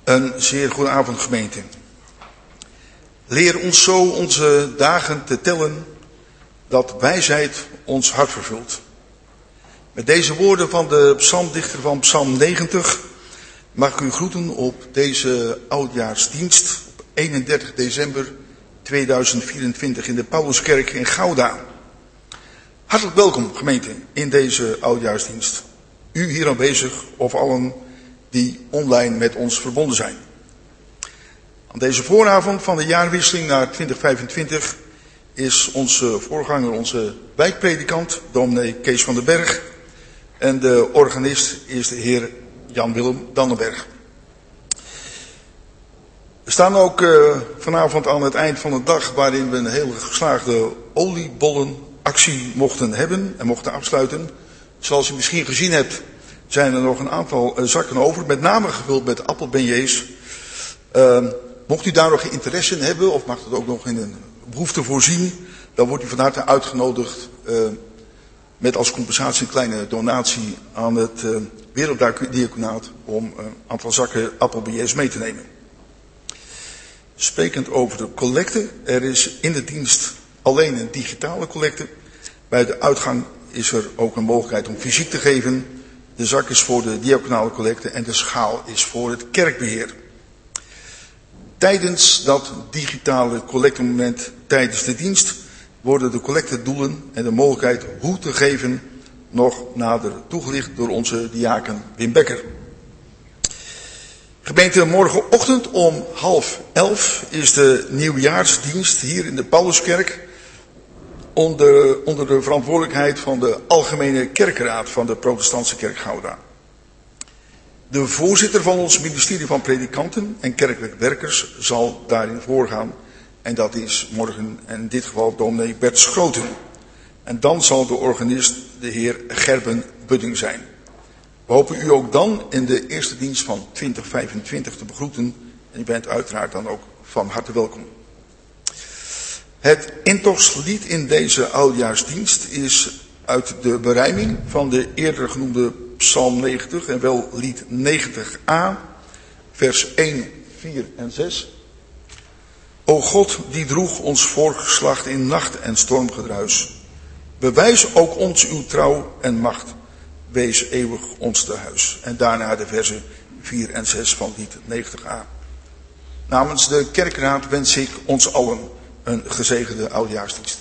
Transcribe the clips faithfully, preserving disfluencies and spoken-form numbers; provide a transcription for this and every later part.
Een zeer goede avond, gemeente. Leer ons zo onze dagen te tellen, dat wijsheid ons hart vervult. Met deze woorden van de psalmdichter van Psalm negentig mag ik u groeten op deze oudjaarsdienst op eenendertig december tweeduizend vierentwintig in de Pauluskerk in Gouda. Hartelijk welkom, gemeente, in deze oudjaarsdienst. U hier aanwezig of allen die online met ons verbonden zijn. Aan deze vooravond van de jaarwisseling naar twintig vijfentwintig is onze voorganger, onze wijkpredikant, dominee Kees van den Berg. En de organist is de heer Jan-Willem Dannenberg. We staan ook uh, vanavond aan het eind van de dag waarin we een hele geslaagde oliebollenactie mochten hebben en mochten afsluiten. Zoals u misschien gezien hebt, zijn er nog een aantal uh, zakken over, met name gevuld met appelbeignets. Uh, mocht u daar nog interesse in hebben, of mag dat ook nog in een behoefte voorzien, dan wordt u van harte uitgenodigd uh, met als compensatie een kleine donatie aan het uh, Werelddiaconaat om een aantal zakken appelbeignets mee te nemen. Sprekend over de collecte, er is in de dienst alleen een digitale collecte. Bij de uitgang is er ook een mogelijkheid om fysiek te geven. De zak is voor de diaconale collecte en de schaal is voor het kerkbeheer. Tijdens dat digitale collectemoment tijdens de dienst worden de collectedoelen en de mogelijkheid hoe te geven nog nader toegelicht door onze diaken Wim Becker. Gemeente, morgenochtend om half elf is de nieuwjaarsdienst hier in de Pauluskerk onder, onder de verantwoordelijkheid van de Algemene Kerkenraad van de Protestantse Kerk Gouda. De voorzitter van ons ministerie van predikanten en kerkelijk werkers zal daarin voorgaan. En dat is morgen in dit geval dominee Bert Schroten. En dan zal de organist de heer Gerben Budding zijn. We hopen u ook dan in de eerste dienst van twintig vijfentwintig te begroeten. En u bent uiteraard dan ook van harte welkom. Het intochtslied in deze oudjaarsdienst is uit de berijming van de eerder genoemde Psalm negentig en wel lied negentig a, vers één, vier en zes. O God, die droeg ons voorgeslacht in nacht en stormgedruis. Bewijs ook ons uw trouw en macht. Wees eeuwig ons te huis. En daarna de versen vier en zes van lied negentig a. Namens de kerkraad wens ik ons allen een gezegende oudjaarsdienst.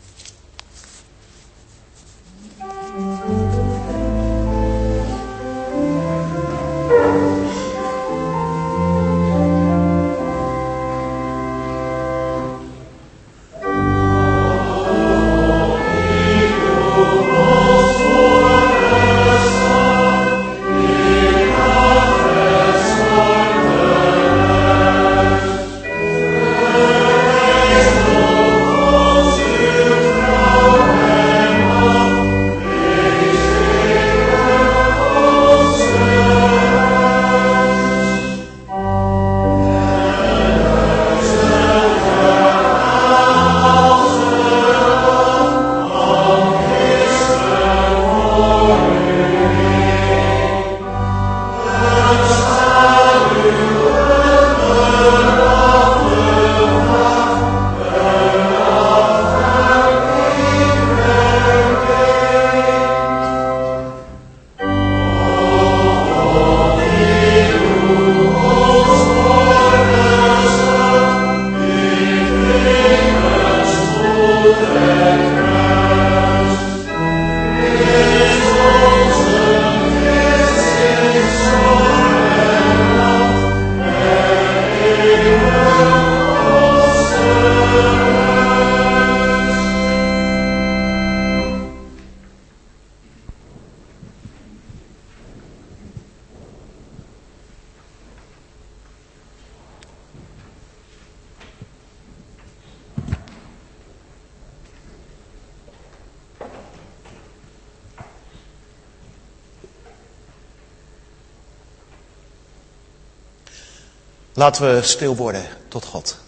Laten we stil worden tot God.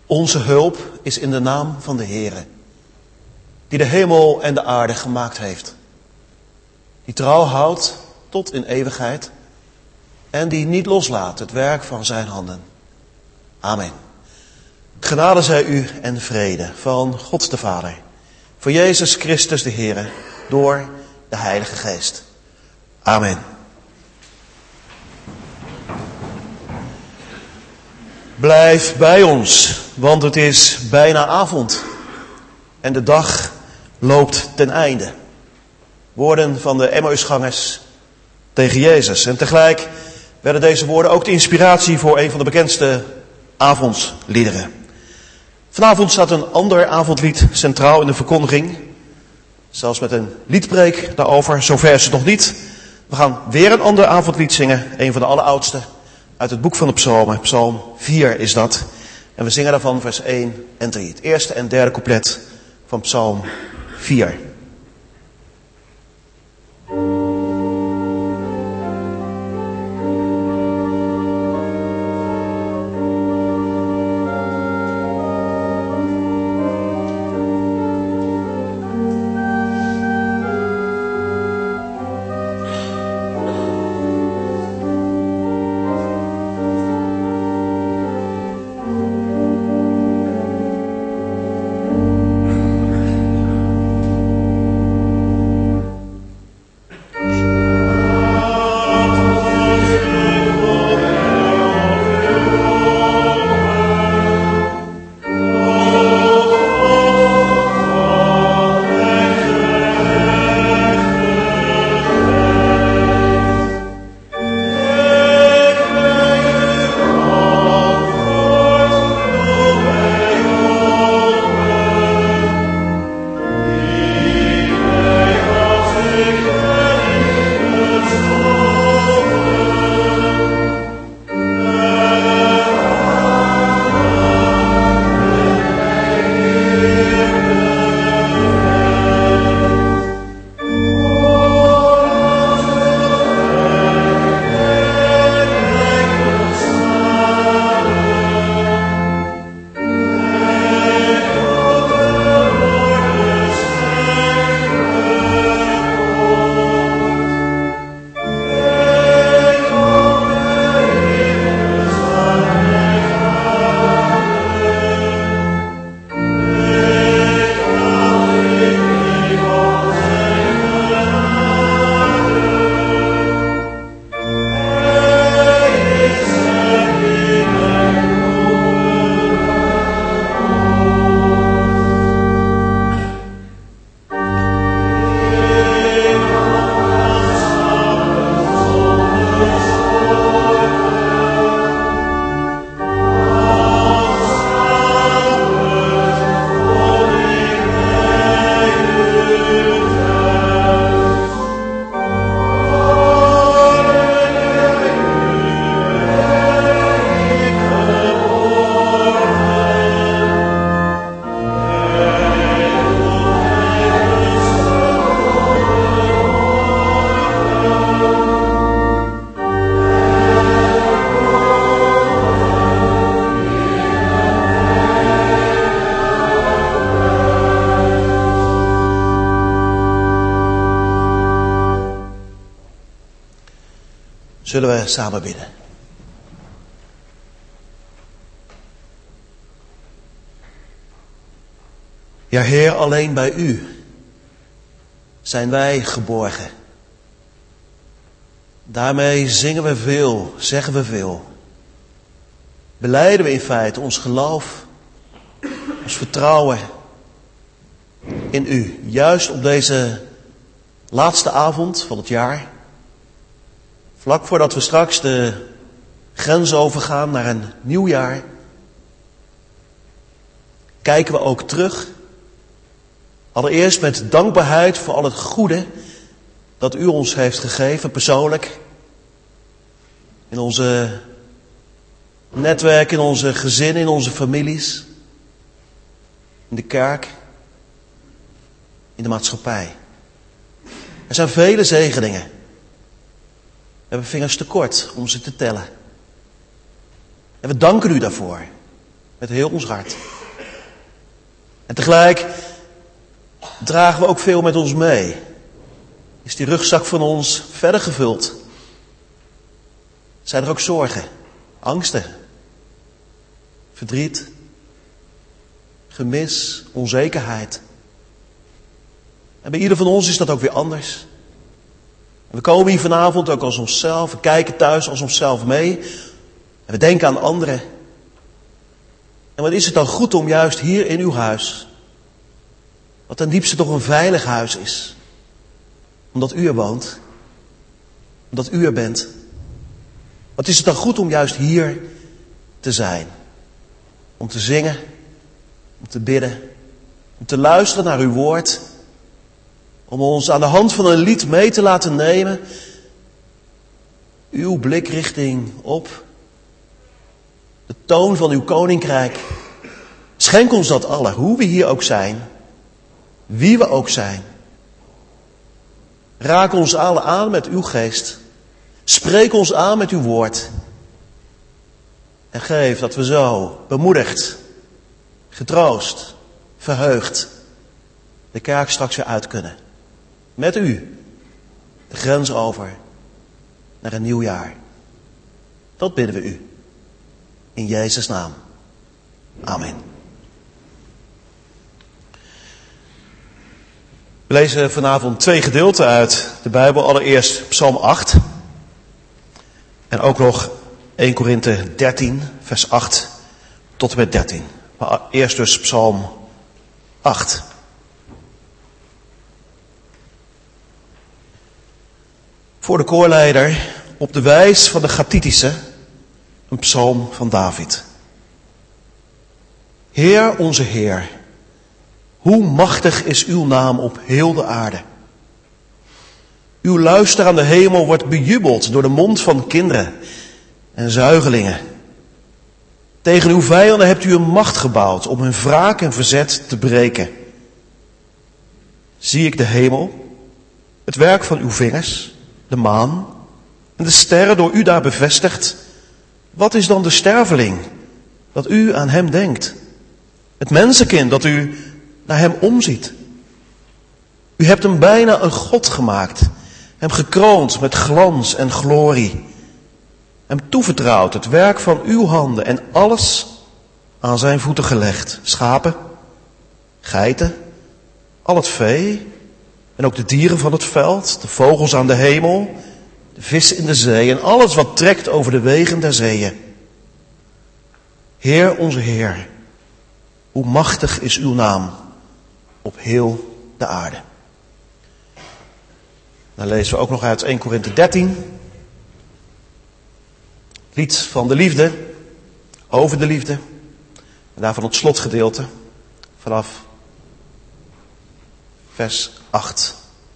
Onze hulp is in de naam van de Heere, die de hemel en de aarde gemaakt heeft. Die trouw houdt tot in eeuwigheid en die niet loslaat het werk van zijn handen. Amen. Genade zij u en vrede van God de Vader, voor Jezus Christus de Heere, door de Heilige Geest. Amen. Blijf bij ons, want het is bijna avond en de dag loopt ten einde. Woorden van de Emmausgangers tegen Jezus. En tegelijk werden deze woorden ook de inspiratie voor een van de bekendste avondliederen. Vanavond staat een ander avondlied centraal in de verkondiging. Zelfs met een liedpreek daarover, zover is het nog niet. We gaan weer een ander avondlied zingen, een van de alleroudste uit het boek van de Psalmen. Psalm vier is dat. En we zingen daarvan vers één en drie. Het eerste en derde couplet van Psalm vier. Zullen we samen bidden? Ja, Heer, alleen bij U zijn wij geborgen. Daarmee zingen we veel, zeggen we veel. Belijden we in feite ons geloof, ons vertrouwen in U. Juist op deze laatste avond van het jaar. Vlak voordat we straks de grens overgaan naar een nieuw jaar. Kijken we ook terug. Allereerst met dankbaarheid voor al het goede dat U ons heeft gegeven, persoonlijk. In onze netwerk, in onze gezinnen, in onze families. In de kerk. In de maatschappij. Er zijn vele zegeningen. We hebben vingers tekort om ze te tellen. En we danken U daarvoor. Met heel ons hart. En tegelijk dragen we ook veel met ons mee. Is die rugzak van ons verder gevuld? Zijn er ook zorgen, angsten, verdriet, gemis, onzekerheid? En bij ieder van ons is dat ook weer anders. En we komen hier vanavond ook als onszelf, we kijken thuis als onszelf mee. En we denken aan anderen. En wat is het dan goed om juist hier in uw huis, wat ten diepste toch een veilig huis is, omdat u er woont, omdat u er bent. Wat is het dan goed om juist hier te zijn? Om te zingen, om te bidden, om te luisteren naar uw woord. Om ons aan de hand van een lied mee te laten nemen. Uw blikrichting op de toon van uw koninkrijk. Schenk ons dat alle, hoe we hier ook zijn. Wie we ook zijn. Raak ons allen aan met uw geest. Spreek ons aan met uw woord. En geef dat we zo bemoedigd, getroost, verheugd de kerk straks weer uit kunnen. Met u de grens over naar een nieuw jaar. Dat bidden we u. In Jezus' naam. Amen. We lezen vanavond twee gedeelten uit de Bijbel. Allereerst Psalm acht. En ook nog eerste Korinthe dertien, vers acht tot en met dertien. Maar eerst dus Psalm acht. Voor de koorleider op de wijs van de Gathitische, een psalm van David. Heer, onze Heer, hoe machtig is uw naam op heel de aarde. Uw luister aan de hemel wordt bejubeld door de mond van kinderen en zuigelingen. Tegen uw vijanden hebt u een macht gebouwd om hun wraak en verzet te breken. Zie ik de hemel, het werk van uw vingers, de maan en de sterren door u daar bevestigd. Wat is dan de sterveling dat u aan hem denkt? Het mensenkind dat u naar hem omziet. U hebt hem bijna een God gemaakt, hem gekroond met glans en glorie. Hem toevertrouwd het werk van uw handen en alles aan zijn voeten gelegd. Schapen, geiten, al het vee en ook de dieren van het veld, de vogels aan de hemel, de vissen in de zee en alles wat trekt over de wegen der zeeën. Heer, onze Heer, hoe machtig is uw naam op heel de aarde. Dan lezen we ook nog uit eerste Korinthe dertien. Lied van de liefde, over de liefde. En daarvan het slotgedeelte vanaf vers acht.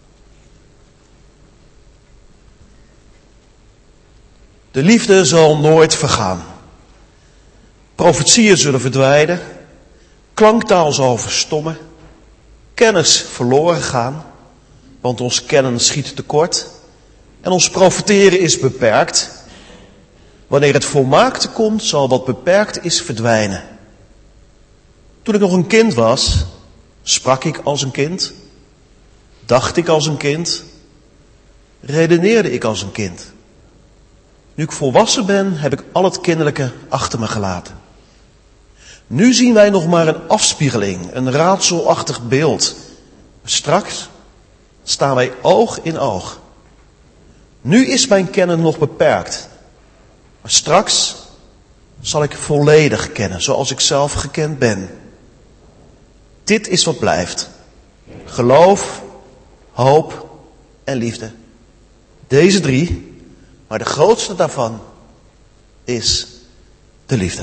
De liefde zal nooit vergaan. Profetieën zullen verdwijnen. Klanktaal zal verstommen. Kennis verloren gaan. Want ons kennen schiet tekort. En ons profeteren is beperkt. Wanneer het volmaakte komt, zal wat beperkt is verdwijnen. Toen ik nog een kind was, sprak ik als een kind. Dacht ik als een kind. Redeneerde ik als een kind. Nu ik volwassen ben, heb ik al het kinderlijke achter me gelaten. Nu zien wij nog maar een afspiegeling, een raadselachtig beeld. Straks staan wij oog in oog. Nu is mijn kennen nog beperkt. Maar straks zal ik volledig kennen, zoals ik zelf gekend ben. Dit is wat blijft. Geloof, hoop en liefde. Deze drie, maar de grootste daarvan is de liefde.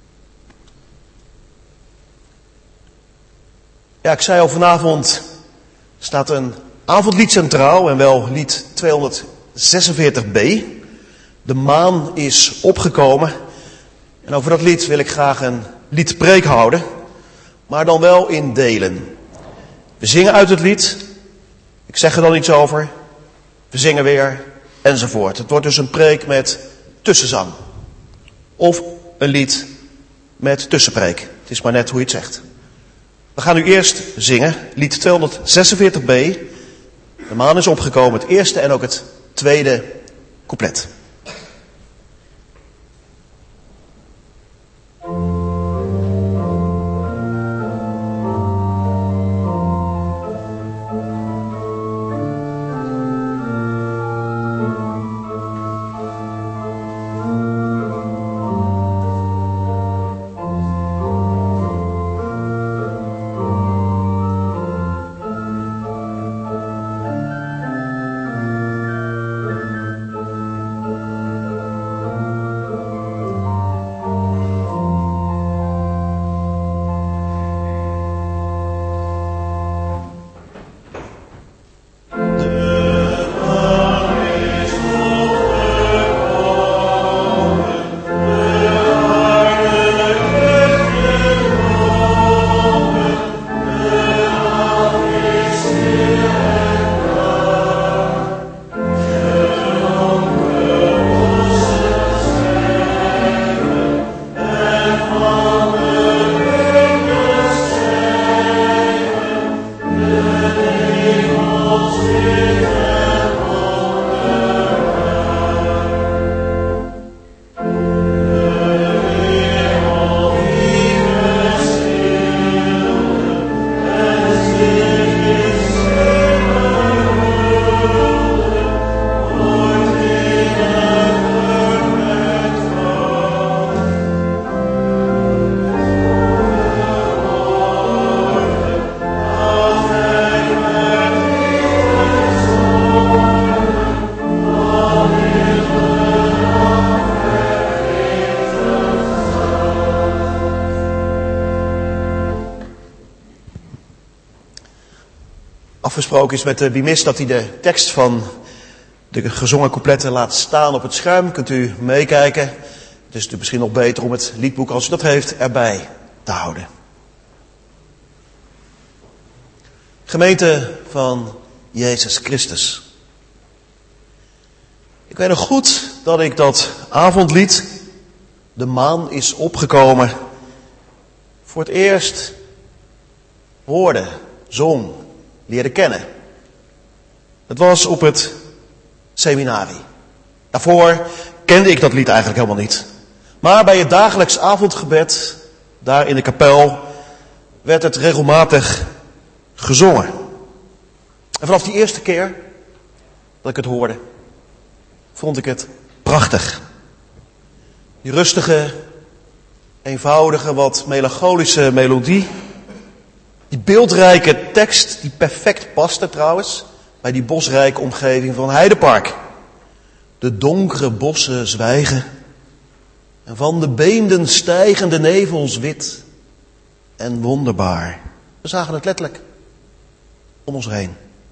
Ja, ik zei al, vanavond staat een avondlied centraal en wel lied tweehonderdzesenveertig b. De maan is opgekomen. En over dat lied wil ik graag een liedpreek houden. Maar dan wel in delen. We zingen uit het lied. Ik zeg er dan iets over. We zingen weer. Enzovoort. Het wordt dus een preek met tussenzang. Of een lied met tussenpreek. Het is maar net hoe je het zegt. We gaan nu eerst zingen, lied tweehonderdzesenveertig b. De maan is opgekomen, het eerste en ook het tweede couplet. Afgesproken is met de bimist dat hij de tekst van de gezongen coupletten laat staan op het schuim. Kunt u meekijken. Het is natuurlijk misschien nog beter om het liedboek, als u dat heeft, erbij te houden. Gemeente van Jezus Christus. Ik weet nog goed dat ik dat avondlied, De maan is opgekomen, voor het eerst hoorde, zong, leerde kennen. Het was op het seminarie. Daarvoor kende ik dat lied eigenlijk helemaal niet. Maar bij het dagelijks avondgebed, daar in de kapel, werd het regelmatig gezongen. En vanaf die eerste keer dat ik het hoorde, vond ik het prachtig. Die rustige, eenvoudige, wat melancholische melodie. Die beeldrijke tekst, die perfect paste trouwens bij die bosrijke omgeving van Heidepark. De donkere bossen zwijgen en van de beemden stijgen de nevels wit en wonderbaar. We zagen het letterlijk om ons heen.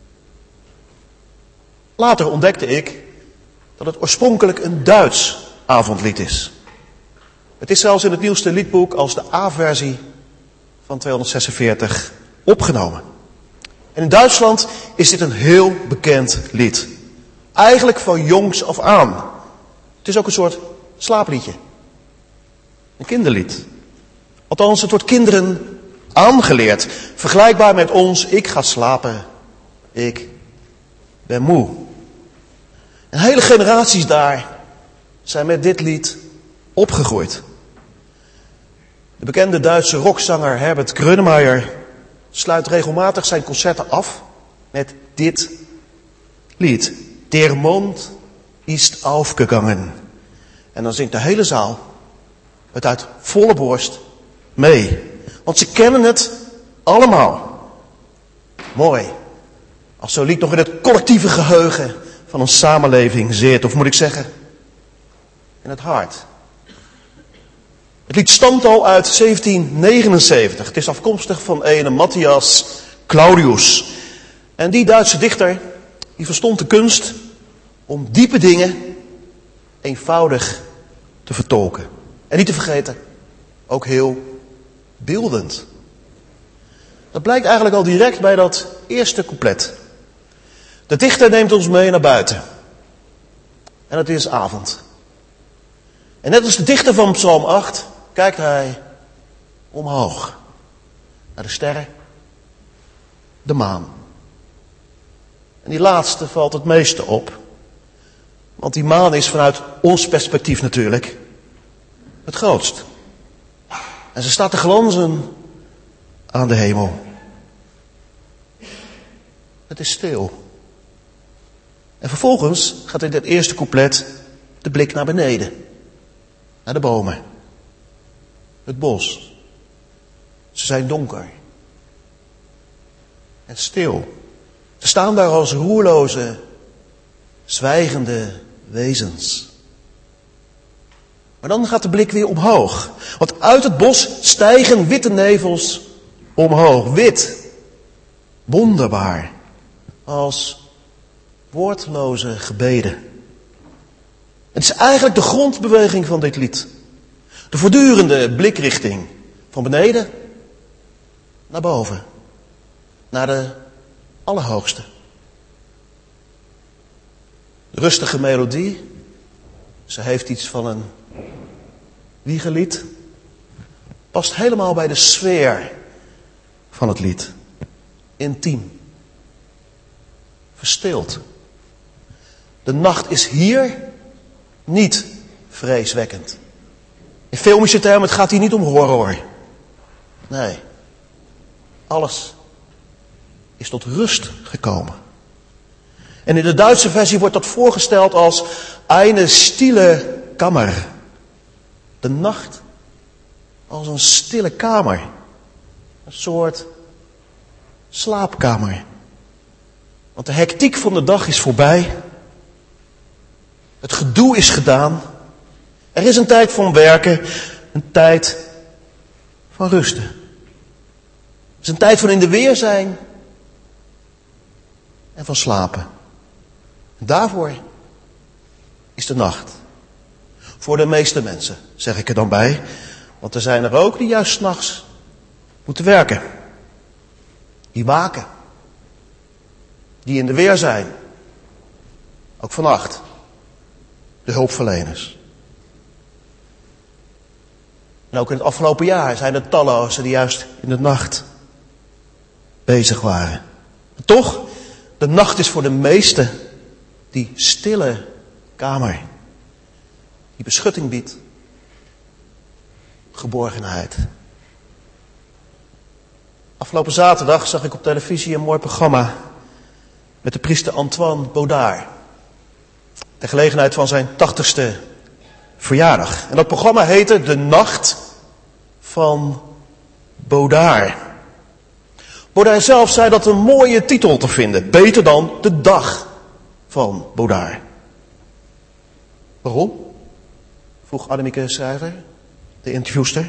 Later ontdekte ik dat het oorspronkelijk een Duits avondlied is. Het is zelfs in het nieuwste liedboek als de A-versie van tweehonderdzesenveertig opgenomen. En in Duitsland is dit een heel bekend lied. Eigenlijk van jongs af aan. Het is ook een soort slaapliedje. Een kinderlied. Althans, het wordt kinderen aangeleerd. Vergelijkbaar met ons, ik ga slapen, ik ben moe. En hele generaties daar zijn met dit lied opgegroeid. De bekende Duitse rockzanger Herbert Grönemeyer sluit regelmatig zijn concerten af met dit lied. Der Mond ist aufgegangen. En dan zingt de hele zaal het uit volle borst mee. Want ze kennen het allemaal. Mooi. Als zo'n lied nog in het collectieve geheugen van een samenleving zit. Of moet ik zeggen, in het hart. Het lied stamt al uit zeventien negenenzeventig. Het is afkomstig van ene Matthias Claudius. En die Duitse dichter, die verstond de kunst om diepe dingen eenvoudig te vertolken. En niet te vergeten, ook heel beeldend. Dat blijkt eigenlijk al direct bij dat eerste couplet. De dichter neemt ons mee naar buiten. En het is avond. En net als de dichter van Psalm acht kijkt hij omhoog. Naar de sterren, de maan. En die laatste valt het meeste op. Want die maan is vanuit ons perspectief natuurlijk het grootst. En ze staat te glanzen aan de hemel. Het is stil. En vervolgens gaat in het eerste couplet de blik naar beneden. Naar de bomen. Het bos. Ze zijn donker. En stil. Ze staan daar als roerloze, zwijgende wezens. Maar dan gaat de blik weer omhoog. Want uit het bos stijgen witte nevels omhoog. Wit. Wonderbaar. Als woordloze gebeden. Het is eigenlijk de grondbeweging van dit lied. De voortdurende blikrichting. Van beneden naar boven. Naar de Allerhoogste. De rustige melodie. Ze heeft iets van een wiegelied. Past helemaal bij de sfeer van het lied. Intiem. Verstild. De nacht is hier niet vreeswekkend. In filmische termen, het gaat hier niet om horror. Nee. Alles is tot rust gekomen. En in de Duitse versie wordt dat voorgesteld als eine stille Kammer. De nacht als een stille kamer. Een soort slaapkamer. Want de hectiek van de dag is voorbij. Het gedoe is gedaan. Er is een tijd van werken. Een tijd van rusten. Het is een tijd van in de weer zijn. En van slapen. En daarvoor is de nacht. Voor de meeste mensen, zeg ik er dan bij. Want er zijn er ook die juist 's nachts moeten werken. Die waken. Die in de weer zijn. Ook vannacht. De hulpverleners. En ook in het afgelopen jaar zijn er tallozen die juist in de nacht bezig waren. En toch, de nacht is voor de meesten die stille kamer. Die beschutting biedt. Geborgenheid. Afgelopen zaterdag zag ik op televisie een mooi programma met de priester Antoine Baudard. Ter gelegenheid van zijn tachtigste verjaardag. En dat programma heette De Nacht van Baudard. Baudard zelf zei dat een mooie titel te vinden. Beter dan De Dag van Baudard. Waarom? Vroeg Annemieke Schrijver, de interviewster.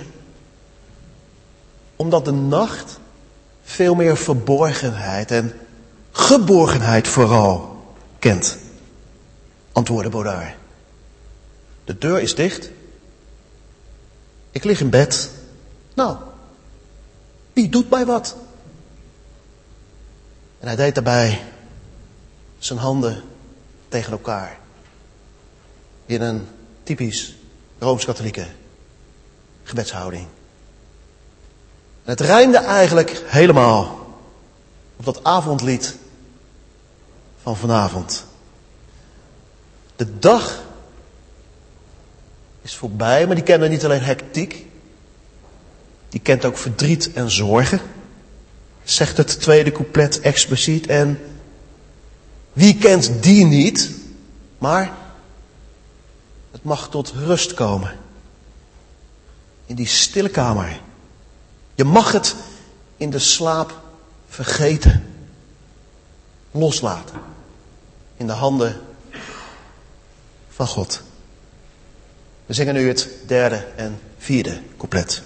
Omdat de nacht veel meer verborgenheid en geborgenheid vooral kent. Antwoordde Baudard. De deur is dicht. Ik lig in bed. Nou, wie doet mij wat? En hij deed daarbij zijn handen tegen elkaar. In een typisch Rooms-Katholieke gebedshouding. En het rijmde eigenlijk helemaal op dat avondlied van vanavond. De dag is voorbij, maar die kende niet alleen hectiek. Die kent ook verdriet en zorgen. Zegt het tweede couplet expliciet. En wie kent die niet? Maar het mag tot rust komen. In die stille kamer. Je mag het in de slaap vergeten. Loslaten. In de handen van God. We zingen nu het derde en vierde couplet.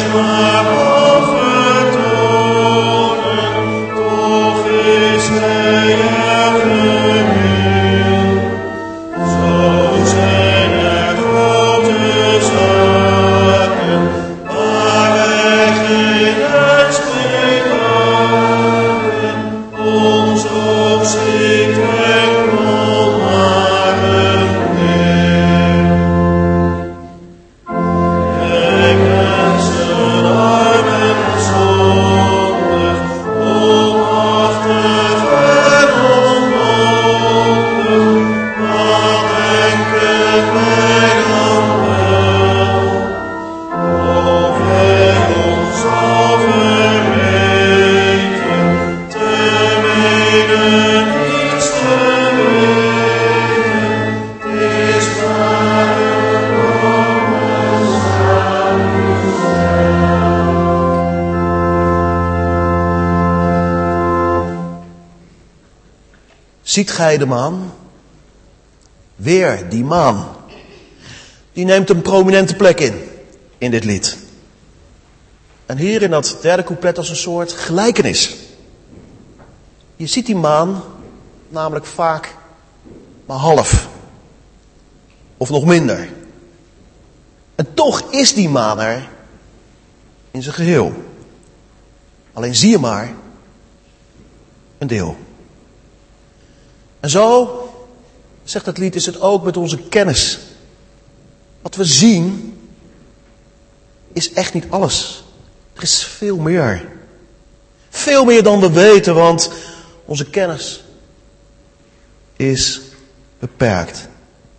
Is Ziet gij de maan? Weer die maan. Die neemt een prominente plek in, in dit lied. En hier in dat derde couplet als een soort gelijkenis. Je ziet die maan namelijk vaak maar half. Of nog minder. En toch is die maan er in zijn geheel. Alleen zie je maar een deel. En zo, zegt het lied, is het ook met onze kennis. Wat we zien is echt niet alles. Er is veel meer. Veel meer dan we weten, want onze kennis is beperkt.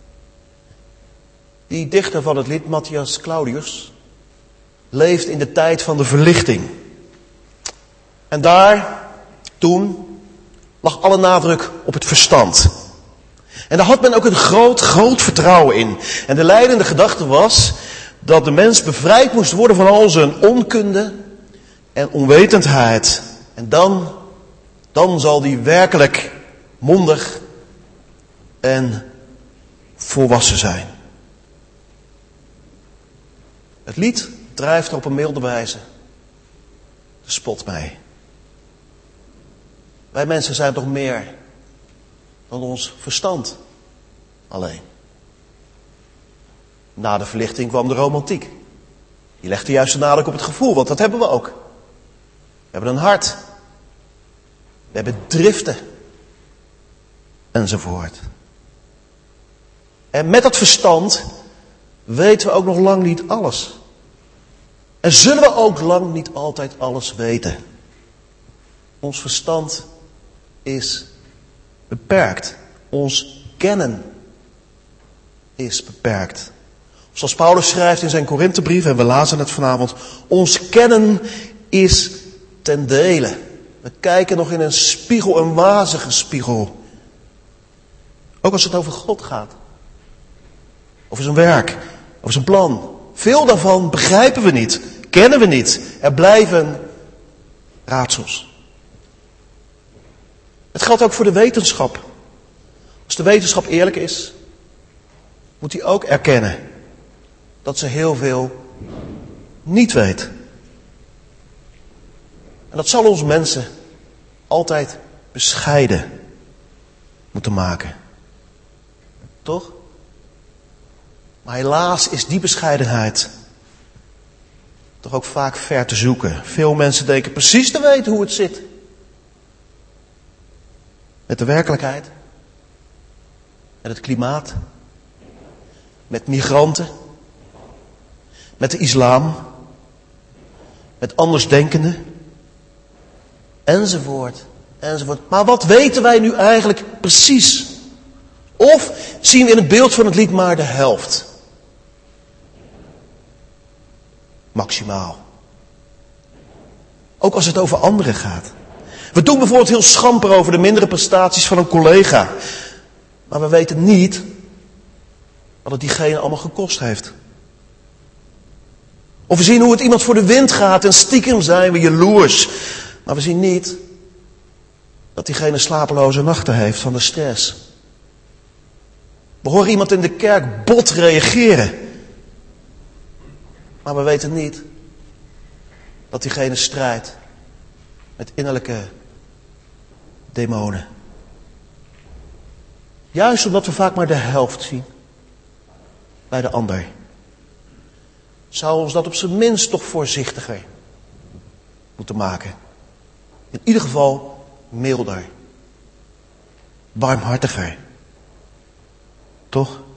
Die dichter van het lied, Matthias Claudius, leeft in de tijd van de verlichting. En daar, toen, lag alle nadruk op het verstand. En daar had men ook een groot, groot vertrouwen in. En de leidende gedachte was dat de mens bevrijd moest worden van al zijn onkunde en onwetendheid. En dan, dan zal die werkelijk mondig en volwassen zijn. Het lied drijft er op een milde wijze de spot mee. Wij mensen zijn toch meer dan ons verstand alleen. Na de verlichting kwam de romantiek. Die legde juist de nadruk op het gevoel, want dat hebben we ook. We hebben een hart. We hebben driften. Enzovoort. En met dat verstand weten we ook nog lang niet alles. En zullen we ook lang niet altijd alles weten. Ons verstand is beperkt. Ons kennen is beperkt. Zoals Paulus schrijft in zijn Korinthebrief, en we lazen het vanavond. Ons kennen is ten dele. We kijken nog in een spiegel, een wazige spiegel. Ook als het over God gaat. Over zijn werk, over zijn plan. Veel daarvan begrijpen we niet, kennen we niet. Er blijven raadsels. Het geldt ook voor de wetenschap. Als de wetenschap eerlijk is, moet hij ook erkennen dat ze heel veel niet weet. En dat zal ons mensen altijd bescheiden moeten maken. Toch? Maar helaas is die bescheidenheid toch ook vaak ver te zoeken. Veel mensen denken precies te weten hoe het zit. Met de werkelijkheid. Met het klimaat. Met migranten. Met de islam. Met andersdenkenden. Enzovoort. Enzovoort. Maar wat weten wij nu eigenlijk precies? Of zien we in het beeld van het lied maar de helft? Maximaal. Ook als het over anderen gaat. We doen bijvoorbeeld heel schamper over de mindere prestaties van een collega. Maar we weten niet wat het diegene allemaal gekost heeft. Of we zien hoe het iemand voor de wind gaat en stiekem zijn we jaloers. Maar we zien niet dat diegene slapeloze nachten heeft van de stress. We horen iemand in de kerk bot reageren. Maar we weten niet dat diegene strijdt met innerlijke demonen. Juist omdat we vaak maar de helft zien bij de ander. Zou ons dat op zijn minst toch voorzichtiger moeten maken. In ieder geval milder. Barmhartiger. Toch?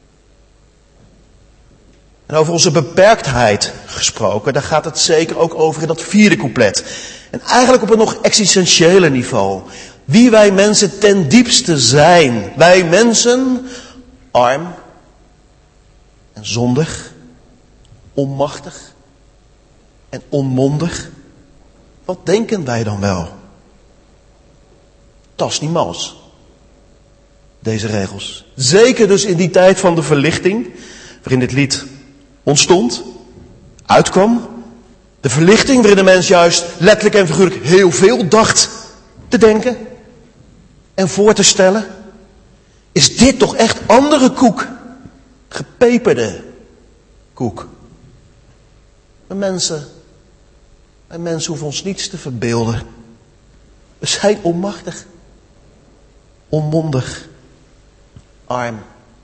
En over onze beperktheid gesproken, daar gaat het zeker ook over in dat vierde couplet. En eigenlijk op een nog existentiële niveau. Wie wij mensen ten diepste zijn. Wij mensen, arm en zondig, onmachtig en onmondig. Wat denken wij dan wel? Dat is niet mals. Deze regels. Zeker dus in die tijd van de verlichting, waarin dit lied ontstond, uitkwam. De verlichting waarin de mens juist letterlijk en figuurlijk heel veel dacht te denken en voor te stellen? Is dit toch echt andere koek? Gepeperde koek. Maar mensen, wij mensen hoeven ons niets te verbeelden. We zijn onmachtig, onmondig, arm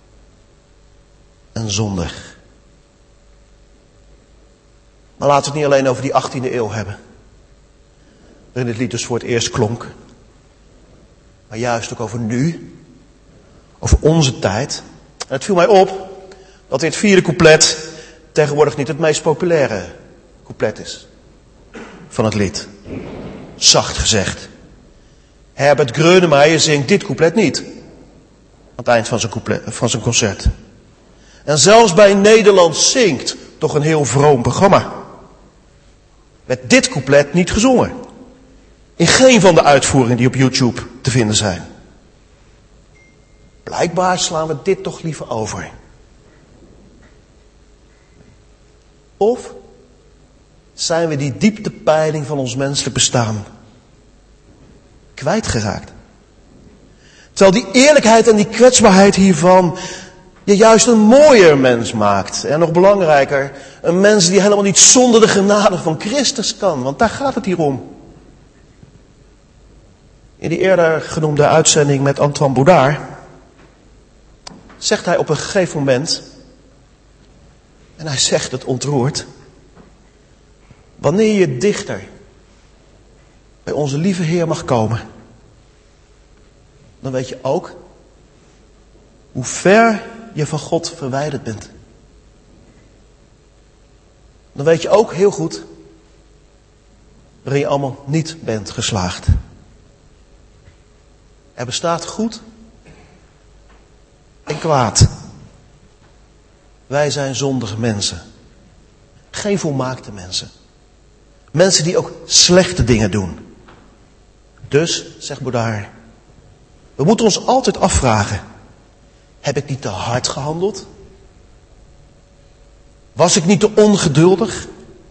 en zondig. Maar laten we het niet alleen over die achttiende eeuw hebben, waarin het lied dus voor het eerst klonk. Maar juist ook over nu, over onze tijd. En het viel mij op dat dit vierde couplet tegenwoordig niet het meest populaire couplet is van het lied. Zacht gezegd. Herbert Grönemeyer zingt dit couplet niet aan het eind van zijn, couplet, van zijn concert. En zelfs bij Nederland zingt, toch een heel vroom programma, werd dit couplet niet gezongen. In geen van de uitvoeringen die op YouTube te vinden zijn. Blijkbaar slaan we dit toch liever over. Of zijn we die dieptepeiling van ons menselijk bestaan kwijtgeraakt? Terwijl die eerlijkheid en die kwetsbaarheid hiervan je juist een mooier mens maakt. En nog belangrijker, een mens die helemaal niet zonder de genade van Christus kan. Want daar gaat het hier om. In die eerder genoemde uitzending met Antoine Boudard zegt hij op een gegeven moment, en hij zegt het ontroerd, wanneer je dichter bij onze lieve Heer mag komen, dan weet je ook hoe ver je van God verwijderd bent. Dan weet je ook heel goed waarin je allemaal niet bent geslaagd. Er bestaat goed en kwaad. Wij zijn zondige mensen. Geen volmaakte mensen. Mensen die ook slechte dingen doen. Dus, zegt Boudard, we moeten ons altijd afvragen, heb ik niet te hard gehandeld? Was ik niet te ongeduldig?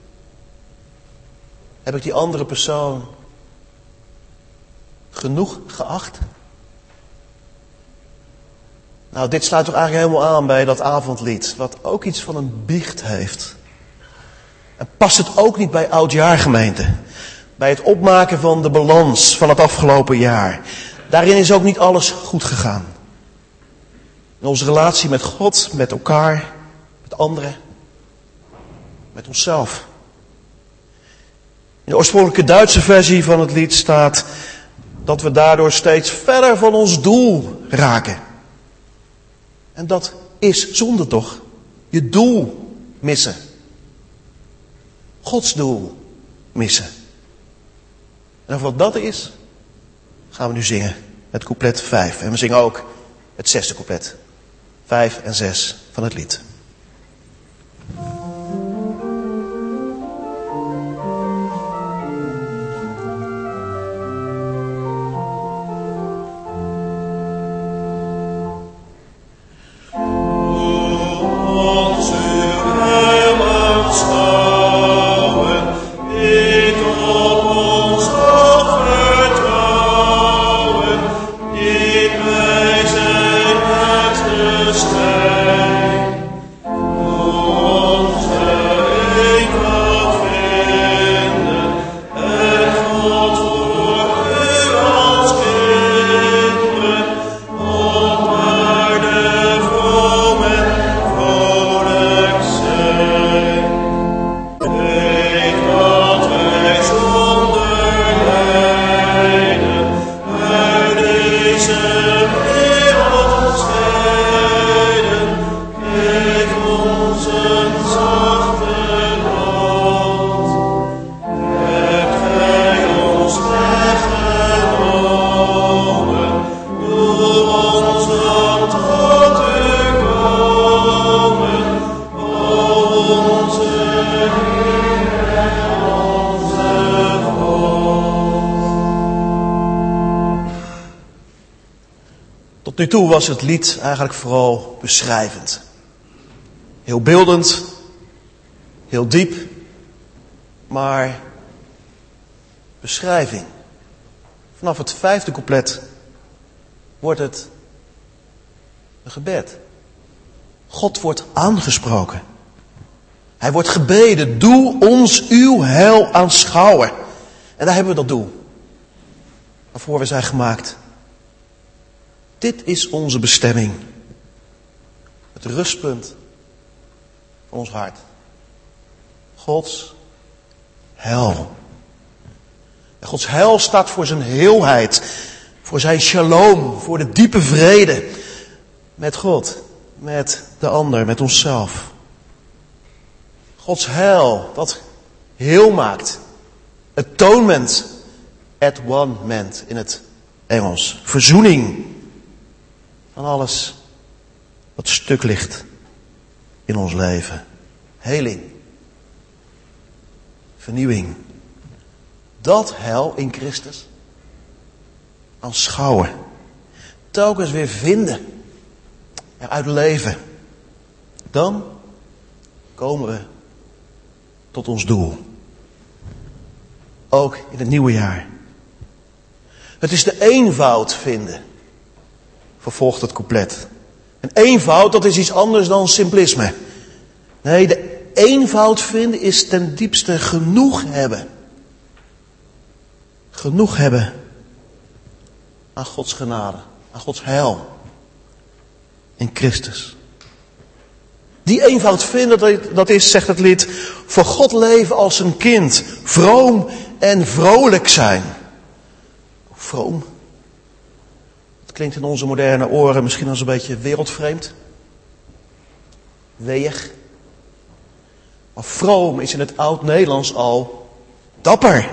Heb ik die andere persoon genoeg geacht? Nou, dit sluit toch eigenlijk helemaal aan bij dat avondlied, wat ook iets van een biecht heeft. En past het ook niet bij oudjaargemeente? Bij het opmaken van de balans van het afgelopen jaar. Daarin is ook niet alles goed gegaan. In onze relatie met God, met elkaar, met anderen, met onszelf. In de oorspronkelijke Duitse versie van het lied staat dat we daardoor steeds verder van ons doel raken. En dat is zonde toch? Je doel missen. Gods doel missen. En over wat dat is, gaan we nu zingen met couplet vijf. En we zingen ook het zesde couplet. Vijf en zes van het lied. Tot nu toe was het lied eigenlijk vooral beschrijvend. Heel beeldend, heel diep, maar beschrijving. Vanaf het vijfde couplet wordt het een gebed. God wordt aangesproken. Hij wordt gebeden, doe ons uw heil aanschouwen. En daar hebben we dat doel. Waarvoor we zijn gemaakt. Dit is onze bestemming. Het rustpunt van ons hart. Gods heil. En Gods heil staat voor zijn heelheid. Voor zijn shalom. Voor de diepe vrede. Met God. Met de ander. Met onszelf. Gods heil. Dat heel maakt. Atonement. At one ment in het Engels. Verzoening. Van alles wat stuk ligt in ons leven. Heling. Vernieuwing. Dat heil in Christus aanschouwen. Telkens weer vinden. Eruit leven. Dan komen we tot ons doel. Ook in het nieuwe jaar. Het is de eenvoud vinden. Vervolgt het couplet. En eenvoud, dat is iets anders dan simplisme. Nee, de eenvoud vinden is ten diepste genoeg hebben. Genoeg hebben aan Gods genade, aan Gods heil in Christus. Die eenvoud vinden, dat is, zegt het lied, voor God leven als een kind, vroom en vrolijk zijn. Vroom. Het klinkt in onze moderne oren misschien als een beetje wereldvreemd. Weeg. Maar vroom is in het oud-Nederlands al dapper.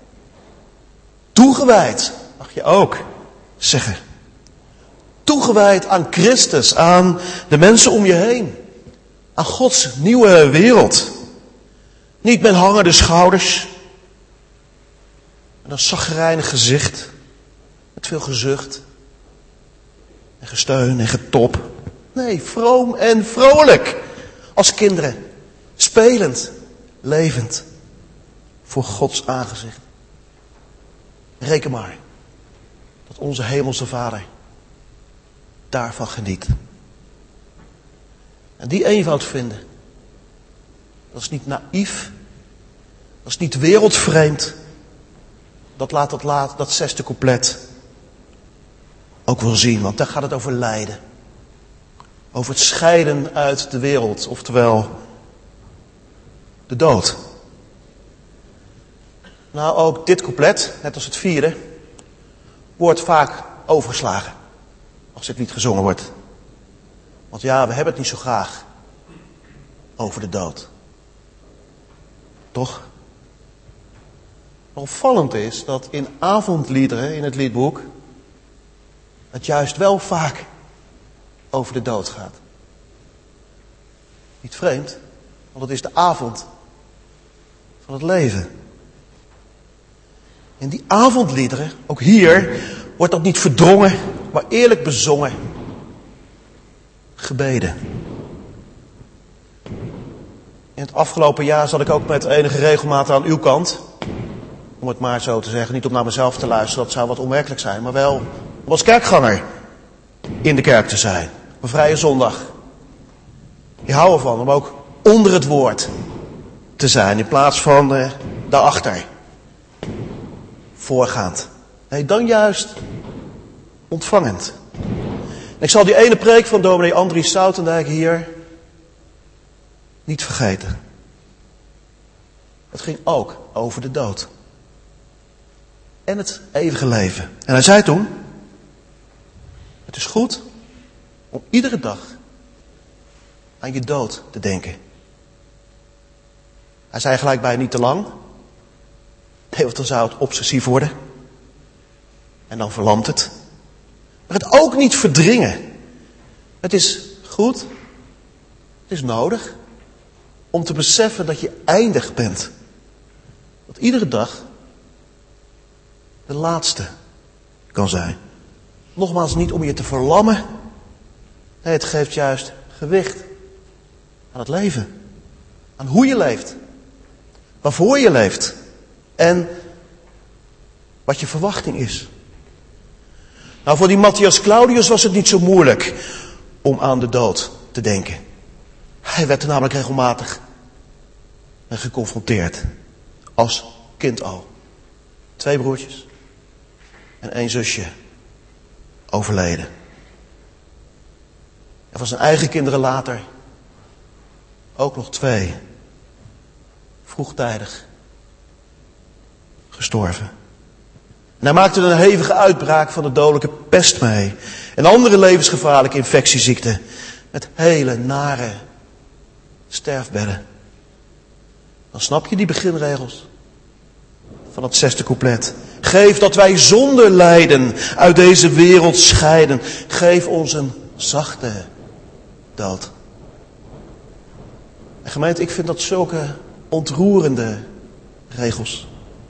Toegewijd, mag je ook zeggen. Toegewijd aan Christus, aan de mensen om je heen. Aan Gods nieuwe wereld. Niet met hangende schouders. Met een chagrijnig gezicht. Met veel gezucht. En gesteun en getop. Nee, vroom en vrolijk. Als kinderen. Spelend. Levend. Voor Gods aangezicht. Reken maar. Dat onze hemelse Vader daarvan geniet. En die eenvoud vinden. Dat is niet naïef. Dat is niet wereldvreemd. Dat laat dat, laat, dat zesde couplet ook wel zien. Want daar gaat het over lijden. Over het scheiden uit de wereld. Oftewel de dood. Nou, ook dit couplet, net als het vierde, wordt vaak overgeslagen. Als dit niet gezongen wordt. Want ja, we hebben het niet zo graag over de dood. Toch? Opvallend is dat in avondliederen in het liedboek het juist wel vaak over de dood gaat. Niet vreemd, want het is de avond van het leven. In die avondliederen, ook hier, wordt dat niet verdrongen, maar eerlijk bezongen. Gebeden. In het afgelopen jaar zat ik ook met enige regelmaat aan uw kant. Om het maar zo te zeggen, niet om naar mezelf te luisteren, dat zou wat onwerkelijk zijn. Maar wel om als kerkganger in de kerk te zijn. Op een vrije zondag. Ik hou ervan om ook onder het woord te zijn. In plaats van uh, daarachter. Voorgaand. Nee, dan juist ontvangend. En ik zal die ene preek van dominee Andries Soutendijk hier niet vergeten. Het ging ook over de dood. En het eeuwige leven. En hij zei toen, het is goed om iedere dag aan je dood te denken. Hij zei gelijk bij niet te lang. Nee, want dan zou het obsessief worden. En dan verlamt het. Maar het ook niet verdringen. Het is goed. Het is nodig. Om te beseffen dat je eindig bent. Dat iedere dag de laatste kan zijn. Nogmaals, niet om je te verlammen. Nee, het geeft juist gewicht aan het leven. Aan hoe je leeft. Waarvoor je leeft. En wat je verwachting is. Nou, voor die Matthias Claudius was het niet zo moeilijk om aan de dood te denken. Hij werd er namelijk regelmatig mee geconfronteerd. Als kind al. Twee broertjes en één zusje overleden. En van zijn eigen kinderen later ook nog twee. Vroegtijdig gestorven. En hij maakte een hevige uitbraak van de dodelijke pest mee. En andere levensgevaarlijke infectieziekten. Met hele nare sterfbedden. Dan snap je die beginregels van het zesde couplet. Geef dat wij zonder lijden uit deze wereld scheiden. Geef ons een zachte dood. En gemeente, ik vind dat zulke ontroerende regels.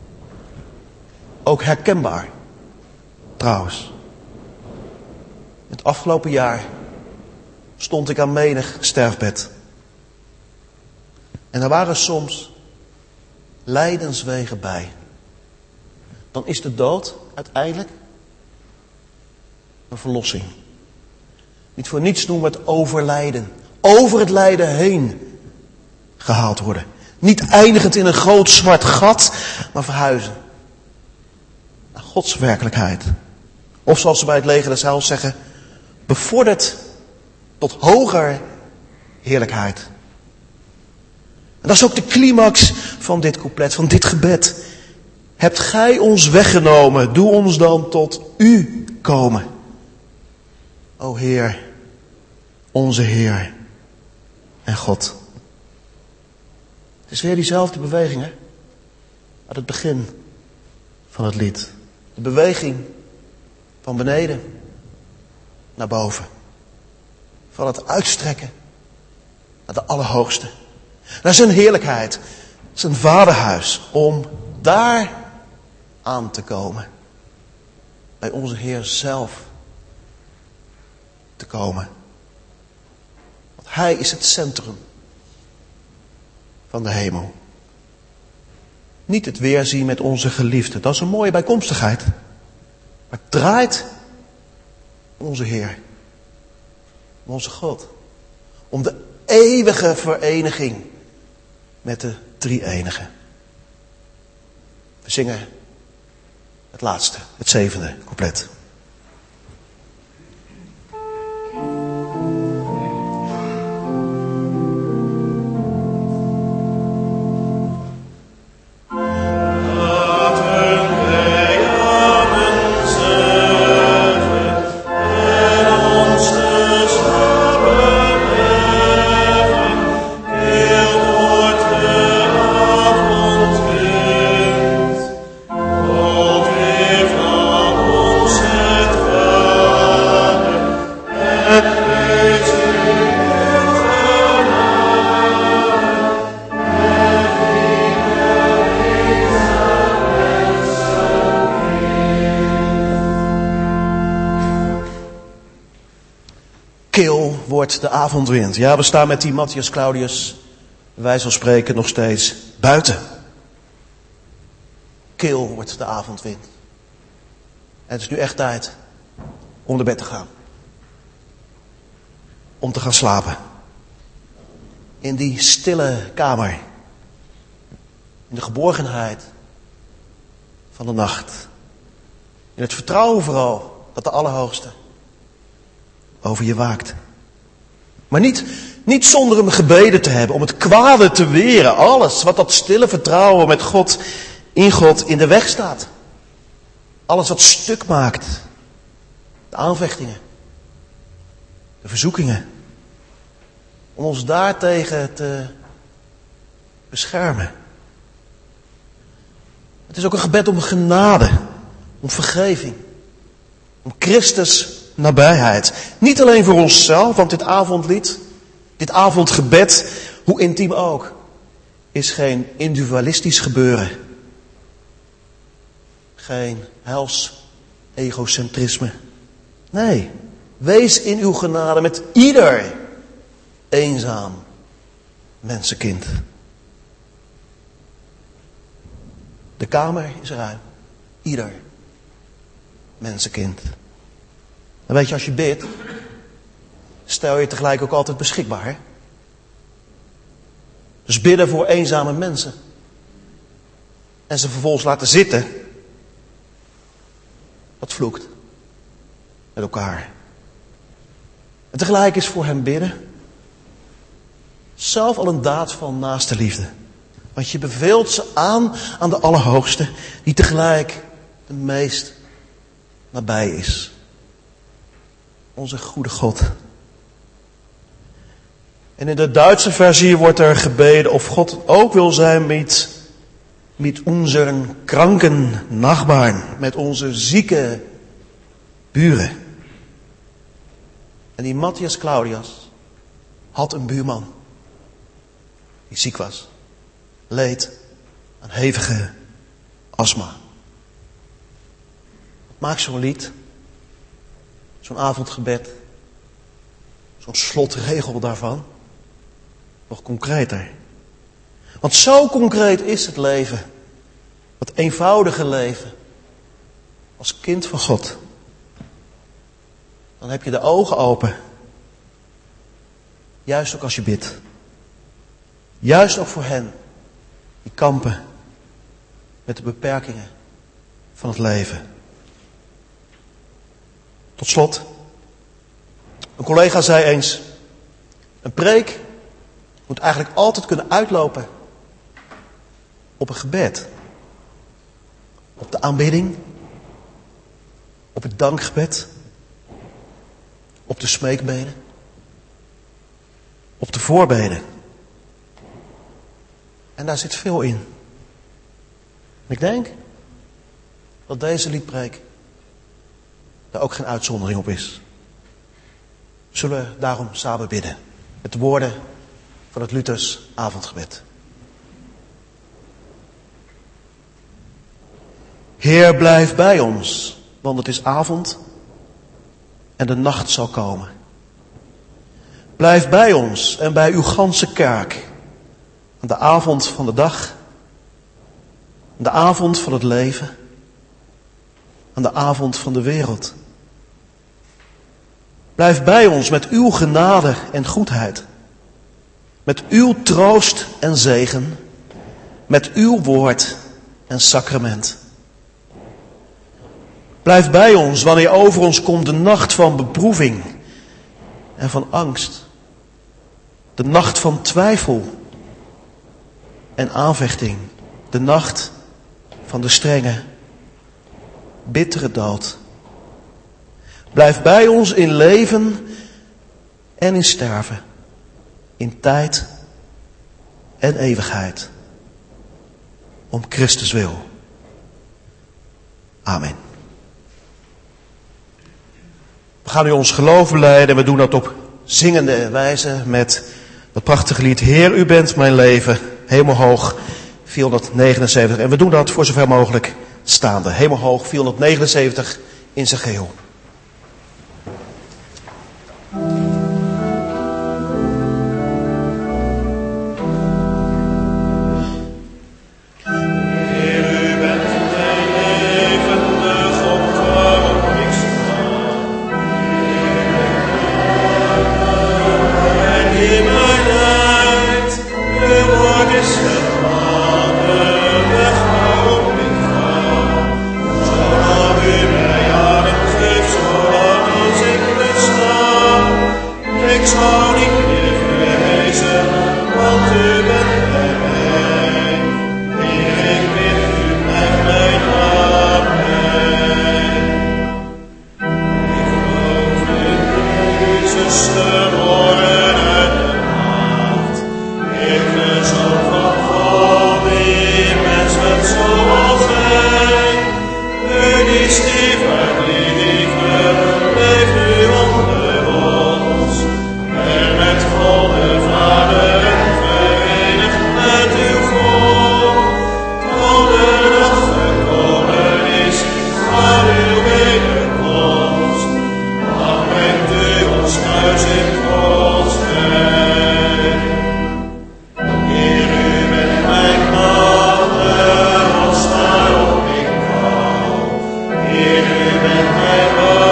Ook herkenbaar. Trouwens. Het afgelopen jaar stond ik aan menig sterfbed. En er waren soms lijdenswegen bij. Dan is de dood uiteindelijk een verlossing. Niet voor niets noemen we het overlijden. Over het lijden heen gehaald worden. Niet eindigend in een groot zwart gat, maar verhuizen. Naar Gods werkelijkheid. Of zoals ze bij het leger des Heils zeggen, bevorderd tot hoger heerlijkheid. En dat is ook de climax van dit couplet, van dit gebed. Hebt gij ons weggenomen, doe ons dan tot u komen. O Heer, onze Heer en God. Het is weer diezelfde beweging, hè? Uit het begin van het lied. De beweging van beneden naar boven. Van het uitstrekken naar de Allerhoogste. Naar zijn heerlijkheid, zijn vaderhuis, om daar aan te komen. Bij onze Heer zelf te komen. Want Hij is het centrum van de hemel. Niet het weerzien met onze geliefden. Dat is een mooie bijkomstigheid. Maar het draait om onze Heer. Om onze God. Om de eeuwige vereniging met de drie-enige. We zingen het laatste, het zevende couplet. Kil wordt de avondwind. Ja, we staan met die Matthias Claudius, wij zal spreken, nog steeds buiten. Kil wordt de avondwind. En het is nu echt tijd om naar bed te gaan. Om te gaan slapen. In die stille kamer. In de geborgenheid van de nacht. In het vertrouwen vooral dat de Allerhoogste over je waakt. Maar niet, niet zonder hem gebeden te hebben om het kwade te weren. Alles wat dat stille vertrouwen met God, in God in de weg staat. Alles wat stuk maakt. De aanvechtingen. De verzoekingen. Om ons daartegen te beschermen. Het is ook een gebed om genade. Om vergeving. Om Christus nabijheid. Niet alleen voor onszelf, want dit avondlied, dit avondgebed, hoe intiem ook, is geen individualistisch gebeuren. Geen hels egocentrisme. Nee, wees in uw genade met ieder eenzaam mensenkind. De kamer is ruim. Ieder mensenkind. En weet je, als je bidt, stel je tegelijk ook altijd beschikbaar. Hè? Dus bidden voor eenzame mensen. En ze vervolgens laten zitten. Dat vloekt. Met elkaar. En tegelijk is voor hen bidden zelf al een daad van naaste liefde. Want je beveelt ze aan aan de Allerhoogste, die tegelijk de meest nabij is. Onze goede God. En in de Duitse versie wordt er gebeden of God ook wil zijn met, met onze kranken Nachbarn, met onze zieke buren. En die Matthias Claudius had een buurman die ziek was, leed aan hevige astma. Maak zo'n lied, zo'n avondgebed, zo'n slotregel daarvan nog concreter. Want zo concreet is het leven, het eenvoudige leven, als kind van God. Dan heb je de ogen open, juist ook als je bidt. Juist ook voor hen die kampen met de beperkingen van het leven. Tot slot, een collega zei eens, een preek moet eigenlijk altijd kunnen uitlopen op een gebed. Op de aanbidding, op het dankgebed, op de smeekbeden, op de voorbeden. En daar zit veel in. Ik denk dat deze liedpreek daar ook geen uitzondering op is. Zullen we daarom samen bidden met de woorden van het Luthers avondgebed. Heer, blijf bij ons, want het is avond en de nacht zal komen. Blijf bij ons en bij uw ganse kerk aan de avond van de dag, aan de avond van het leven, aan de avond van de wereld. Blijf bij ons met uw genade en goedheid, met uw troost en zegen, met uw woord en sacrament. Blijf bij ons wanneer over ons komt de nacht van beproeving en van angst, de nacht van twijfel en aanvechting, de nacht van de strenge, bittere dood. Blijf bij ons in leven en in sterven, in tijd en eeuwigheid, om Christus wil. Amen. We gaan nu ons geloof belijden en we doen dat op zingende wijze met dat prachtige lied Heer, u bent mijn leven, hemelhoog, vierhonderdnegenenzeventig. En we doen dat voor zover mogelijk staande. Hemelhoog, vierhonderdnegenenzeventig in zijn geheel. Heer, u bent mijn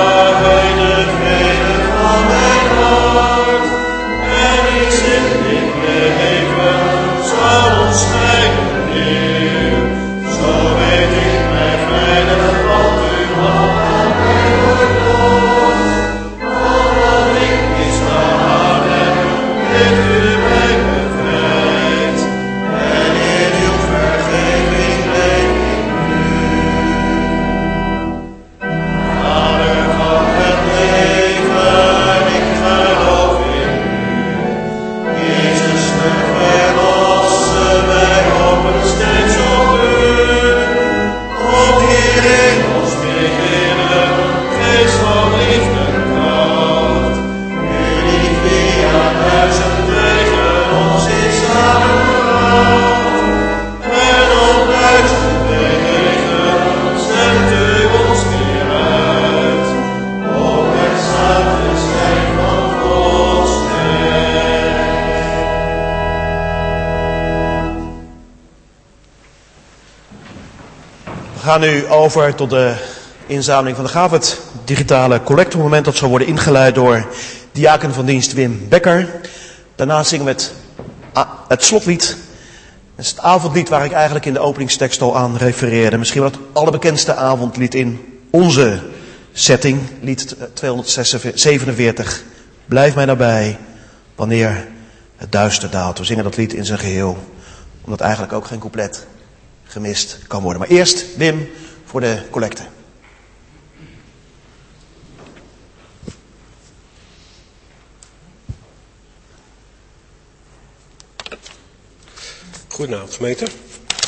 gaan nu over tot de inzameling van de gaven. Het digitale collectemoment dat zal worden ingeleid door diaken van dienst Wim Becker. Daarna zingen we het, het slotlied. Dat is het avondlied waar ik eigenlijk in de openingstekst al aan refereerde. Misschien wel het allerbekendste avondlied in onze setting. Lied tweehonderdzevenenveertig. Blijf mij nabij wanneer het duister daalt. We zingen dat lied in zijn geheel. Omdat eigenlijk ook geen couplet gemist kan worden. Maar eerst Wim voor de collecte. Goedenavond gemeente. Er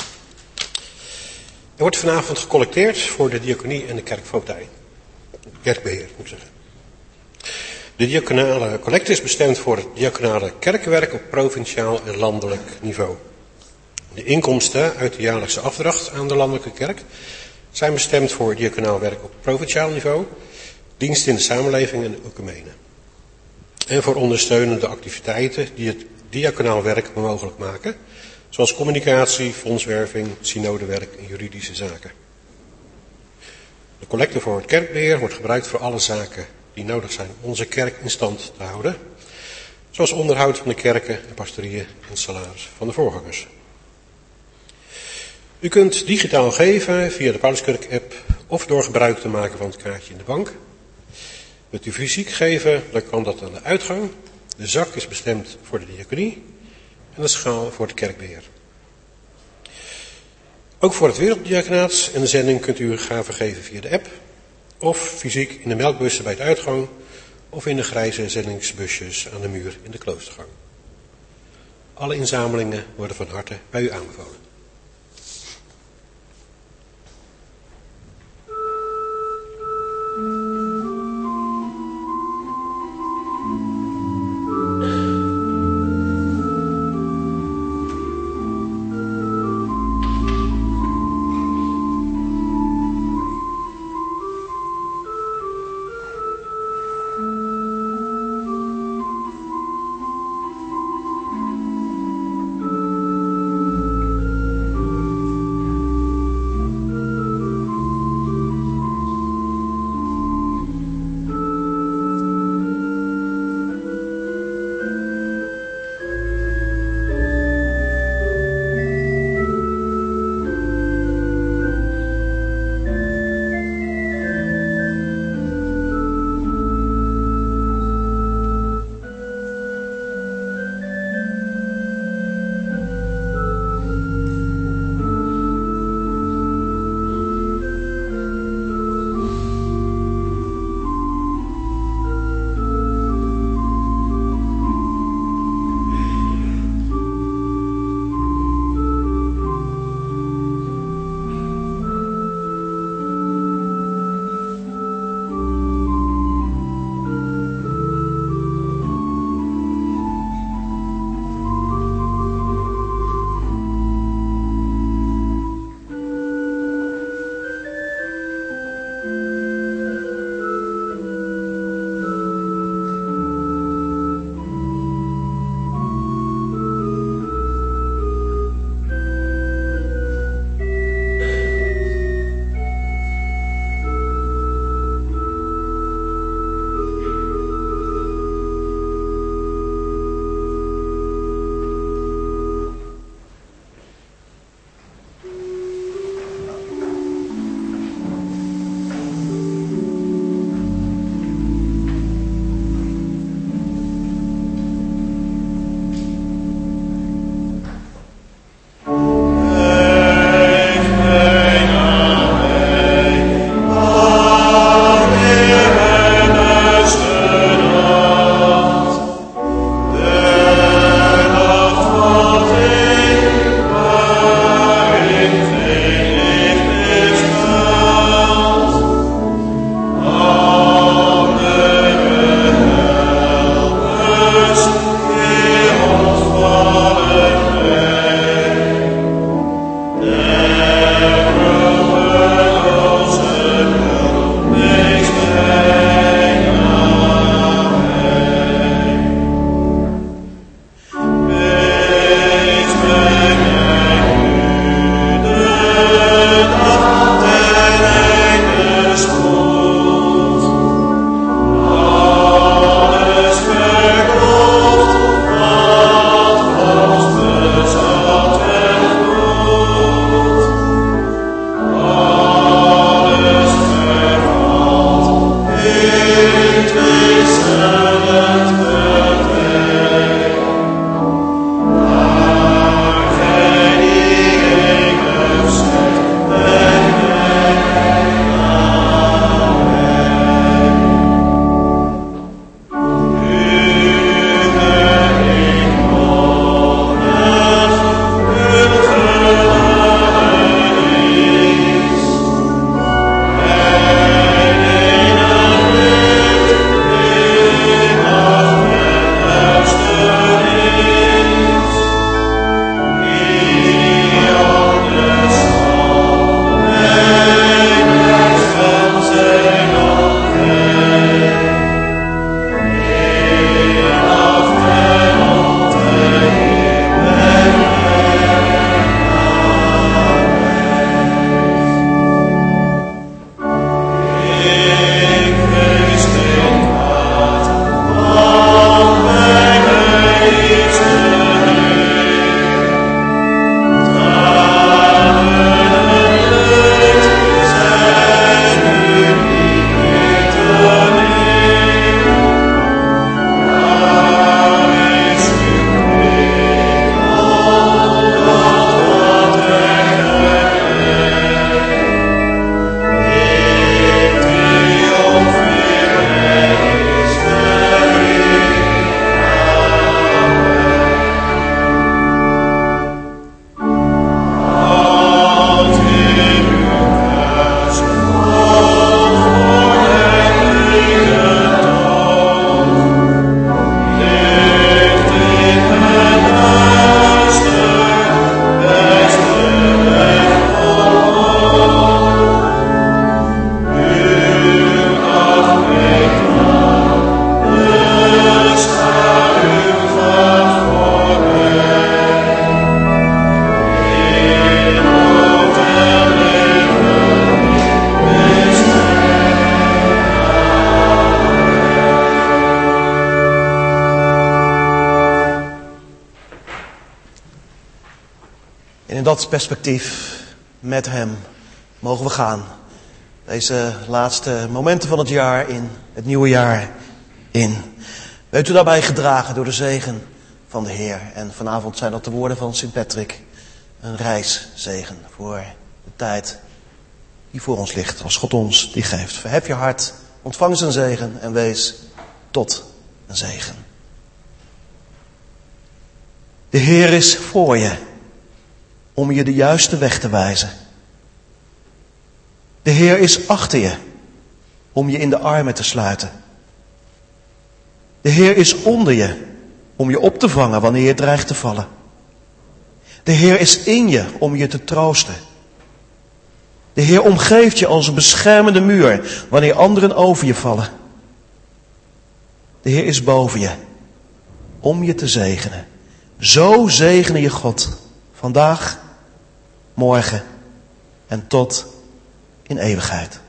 wordt vanavond gecollecteerd voor de diaconie en de kerkvoogdij. Kerkbeheer moet ik zeggen. De diaconale collecte is bestemd voor het diaconale kerkenwerk op provinciaal en landelijk niveau. De inkomsten uit de jaarlijkse afdracht aan de landelijke kerk zijn bestemd voor diaconaal werk op provinciaal niveau, dienst in de samenleving en de ecumene. En voor ondersteunende activiteiten die het diaconaal werk mogelijk maken, zoals communicatie, fondswerving, synodewerk en juridische zaken. De collecte voor het kerkbeheer wordt gebruikt voor alle zaken die nodig zijn om onze kerk in stand te houden, zoals onderhoud van de kerken en pastorieën en salaris van de voorgangers. U kunt digitaal geven via de Pauluskerk-app of door gebruik te maken van het kaartje in de bank. Wilt u fysiek geven, dan kan dat aan de uitgang. De zak is bestemd voor de diaconie en de schaal voor het kerkbeheer. Ook voor het werelddiaconaat en de zending kunt u gaven geven via de app of fysiek in de melkbussen bij de uitgang of in de grijze zendingsbusjes aan de muur in de kloostergang. Alle inzamelingen worden van harte bij u aanbevolen. dat perspectief met hem mogen we gaan. Deze laatste momenten van het jaar in, het nieuwe jaar in. Bent u daarbij gedragen door de zegen van de Heer. En vanavond zijn dat de woorden van Sint Patrick. Een reiszegen voor de tijd die voor ons ligt. Als God ons die geeft. Verhef je hart, ontvang zijn zegen en wees tot een zegen. De Heer is voor je om je de juiste weg te wijzen. De Heer is achter je om je in de armen te sluiten. De Heer is onder je om je op te vangen wanneer je dreigt te vallen. De Heer is in je om je te troosten. De Heer omgeeft je als een beschermende muur wanneer anderen over je vallen. De Heer is boven je om je te zegenen. Zo zegene je God vandaag, morgen en tot in eeuwigheid.